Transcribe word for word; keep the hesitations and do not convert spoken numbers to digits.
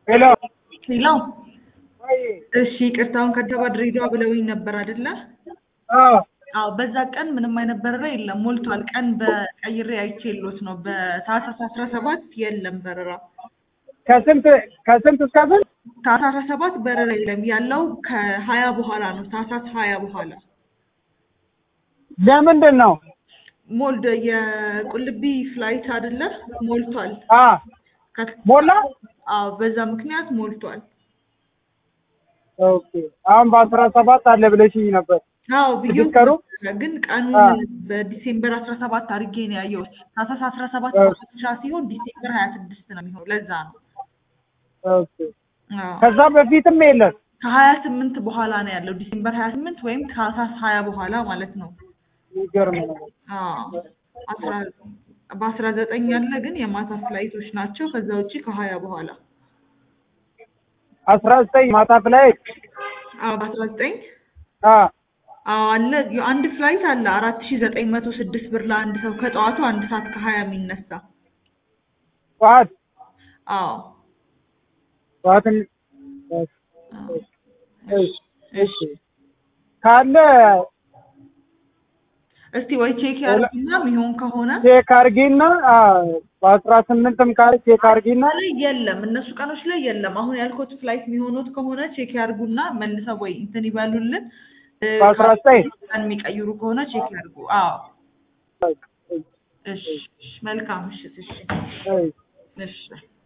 ሄሎ ሄሎ ወይ እሺ ቅርታውን ከተባ ድሬዳዋ ብለውኝ ነበር አይደለ? አዎ አዎ በዛ ቀን ምንም አይነት በረራ የለም ሞልቷል። ቀን በቀይሬ አይቼልዎት ነው። በታህሳስ አስራ ሰባት የለም በረራ። ከስንት ከስንት እስከ ስንት? ታህሳስ አስራ ሰባት በረራ የለም ያለው ከሀያ በኋላ ነው። ታህሳስ ሀያ በኋላ ለምንድን ነው? ሞልደ የቁልቢ ፍላይት አይደለ? ሞልቷል። አ ሞላ? አዎ በዛ ምክንያት ሞልቷል። ኦኬ አሁን በአስራ ሰባት አለ ብለሽኝ ነበር። አዎ ቢዩ ቢስከሩ ግን ቀኑን በዲሴምበር አስራ ሰባት አድርጌ ነው ያየሁት። ታህሳስ አስራ ሰባት ብቻ ሲሆን ዲሴምበር ሀያ ስድስት ነው የሚሆነው። ለዛ ነው። ኦኬ አዎ ከዛ በፊትም የለም። ከሀያ ስምንት በኋላ ነው ያለው። ዲሴምበር ሀያ ስምንት ወይም ታህሳስ ሀያ በኋላ ማለት ነው። ይገርም ነው። አዎ አስራ በአስራ ዘጠኝ ያለ ግን የማታ ፍላይቶች ናቸው። ከዛ ውጪ ከሀያ በኋላ አስራ ዘጠኝ ማታ ፍላይት አዎ በአስራ ዘጠኝ አ አዎ አለ። አንድ ፍላይት አለ አራት ሺህ ዘጠኝ መቶ ስድስት ብር ለአንድ ሰው ከጠዋቱ አንድ ሰዓት ከሀያ የሚነሳ ጠዋት አዎ ጠዋትን እሺ ካለ እስቲ ወይ ቼክ ያርጉና የሚሆን ከሆነ ቼክ አርጊና በአስራ ስምንትም ካለ ቼክ አርጊና የለም እነሱ ቀኖች ላይ የለም። አሁን ያልኩት ፍላይት የሚሆኑት ከሆነ ቼክ ያርጉና መልሰው ወይ እንትን ይበሉልን። በአስራ ዘጠኝ የሚቀይሩ ከሆነ ቼክ ያርጉ። አዎ እሺ መልካም እሺ እሺ እሺ